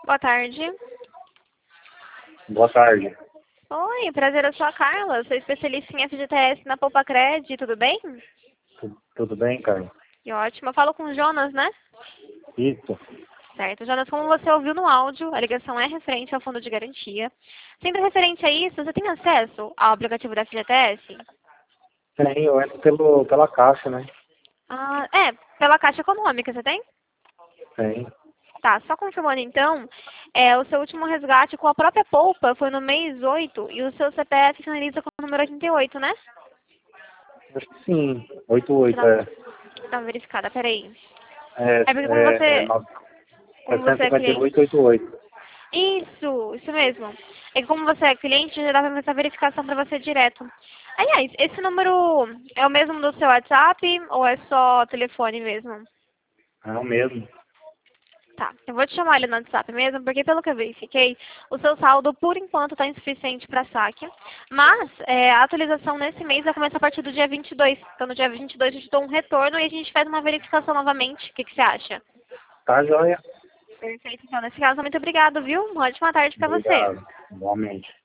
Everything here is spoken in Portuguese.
Boa tarde. Boa tarde. Oi, prazer, eu sou a Carla, sou especialista em FGTS na Poupa Cred, tudo bem? Tudo bem, Carlos? Que ótimo, eu falo com o Jonas, né? Isso. Certo, Jonas, como você ouviu no áudio, a ligação é referente ao fundo de garantia. Sendo referente a isso, você tem acesso ao aplicativo da FGTS? Tem, eu entro pela caixa, né? Ah, pela Caixa Econômica, você tem? Tem. Tá, só confirmando então, o seu último resgate com a própria Poupa foi no mês 8 e o seu CPF finaliza com o número 88, né? Acho que sim. Deixa 88, eu é. dar uma verificada, peraí. É, É porque é, como você é cliente. 75888. Isso mesmo. É que como você é cliente, já dá pra fazer a verificação pra você direto. Aliás, esse número é o mesmo do seu WhatsApp ou é só telefone mesmo? É o mesmo. Tá, eu vou te chamar ele no WhatsApp mesmo, porque pelo que eu verifiquei, o seu saldo por enquanto está insuficiente para saque, mas a atualização nesse mês vai começar a partir do dia 22. Então no dia 22 a gente dá um retorno e a gente faz uma verificação novamente. O que você acha? Tá, joia? Perfeito, então nesse caso, muito obrigado, viu? Uma ótima tarde para você. Obrigado. Igualmente.